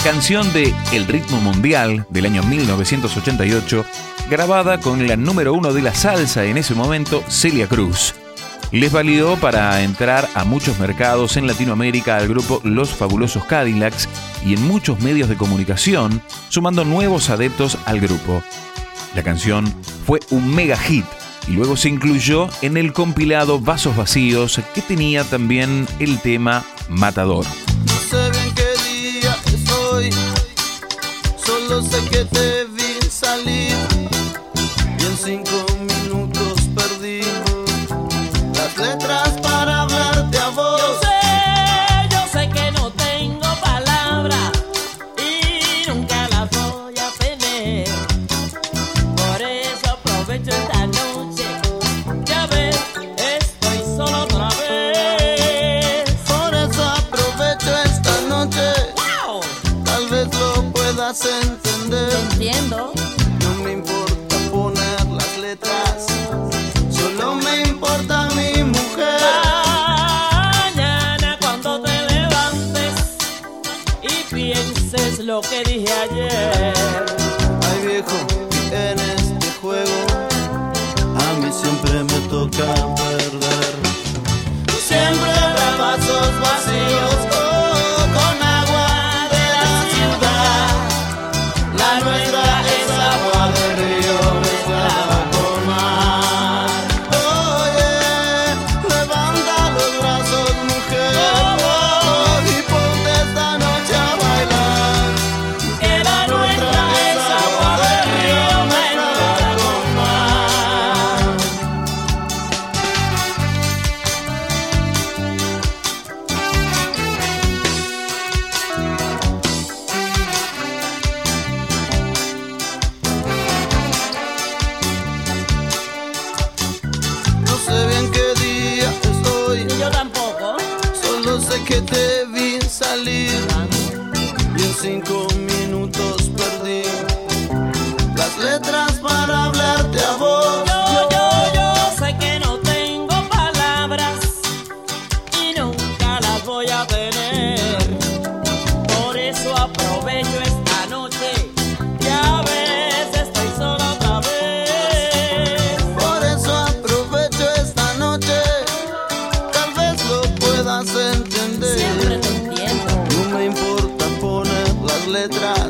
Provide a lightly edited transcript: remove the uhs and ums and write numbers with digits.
canción de El ritmo mundial del año 1988, grabada con la número 1 de la salsa en ese momento, Celia Cruz. Les valió para entrar a muchos mercados en Latinoamérica al grupo Los Fabulosos Cadillacs y en muchos medios de comunicación, sumando nuevos adeptos al grupo. La canción fue un mega hit y luego se incluyó en el compilado Vasos Vacíos, que tenía también el tema Matador. No sé bien qué día es hoy, solo sé que te vi salir y en 5 minutos perdí las letras para hablarte a vos. Yo sé que no tengo palabras y nunca las voy a tener. Por eso aprovecho esta noche, ya ves, estoy solo otra vez. Por eso aprovecho esta noche, ¡Wow! tal vez lo puedas entender. Te entiendo. No me importa poner las letras, solo me importa mi mujer. Mañana cuando te levantes y pienses lo que dije ayer. Ay viejo, en este juego a mí siempre me toca perder. Siempre habrá vasos vacíos, oh, con agua de la ciudad. La nuestra es agua de río mezclada con mar. Oye, levanta los brazos, mujer, oh, y ponte esta noche a bailar. Que la nuestra es agua de río mezclada con mar. No sé bien qué día es hoy, Ni yo tampoco. solo sé que te vi salir y en 5 minutos perdí las letras para hablarte a vos. Yo sé que no tengo palabras y nunca las voy a tener. Por eso aprovecho esta noche, ya ves, estoy sola otra vez. Por eso aprovecho esta noche, tal vez lo puedas entender. Siempre te entiendo. No me importa poner las letras,